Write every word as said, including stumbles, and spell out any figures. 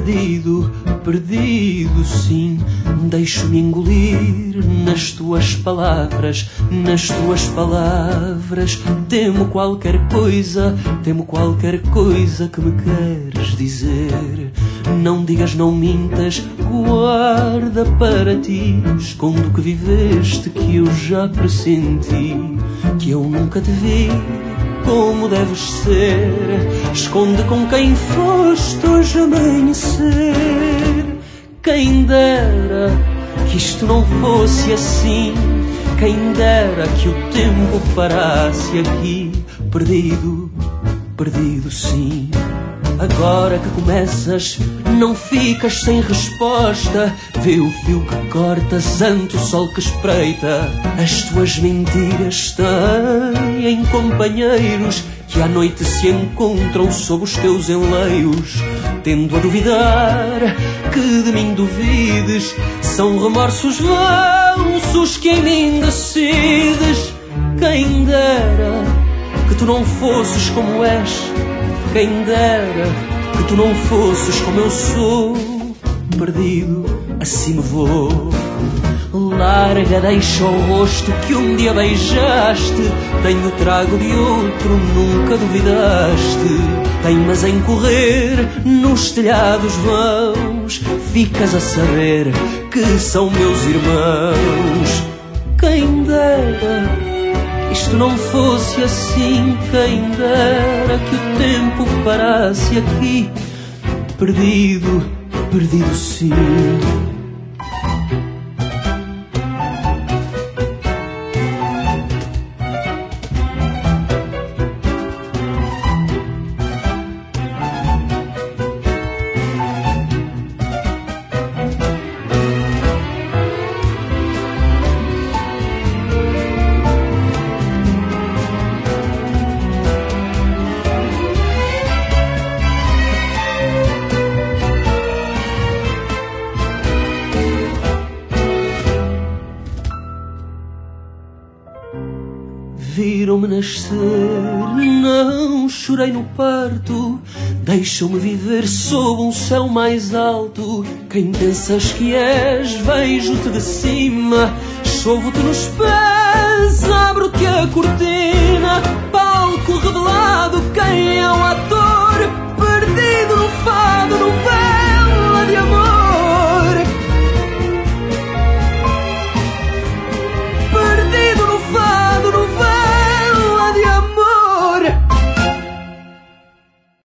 Perdido, perdido sim, deixo-me engolir nas tuas palavras, nas tuas palavras. Temo qualquer coisa, temo qualquer coisa que me queres dizer. Não digas, não mintas, guarda para ti. Esconde o que viveste, que eu já pressenti, que eu nunca te vi como deves ser. Esconde com quem foste hoje amanhecer. Quem dera que isto não fosse assim, quem dera que o tempo parasse aqui. Perdido, perdido sim. Agora que começas, não ficas sem resposta. Vê o fio que cortas ante o sol que espreita. As tuas mentiras têm companheiros que à noite se encontram sob os teus enleios. Tendo a duvidar que de mim duvides, são remorsos vanços que em mim decides. Quem dera que tu não fosses como és, quem dera que tu não fosses como eu sou. Perdido, assim me vou. Larga, deixa o rosto que um dia beijaste. Tenho o trago de outro, nunca duvidaste. Teimas em correr nos telhados vãos. Ficas a saber que são meus irmãos. Quem dera isto não fosse assim, quem dera que o tempo parasse aqui. Perdido, perdido sim. Viram-me nascer, não chorei no parto. Deixam-me viver sob um céu mais alto. Quem pensas que és, vejo-te de cima. Chovo-te nos pés, abro-te a cortina. Palco revelado, quem é o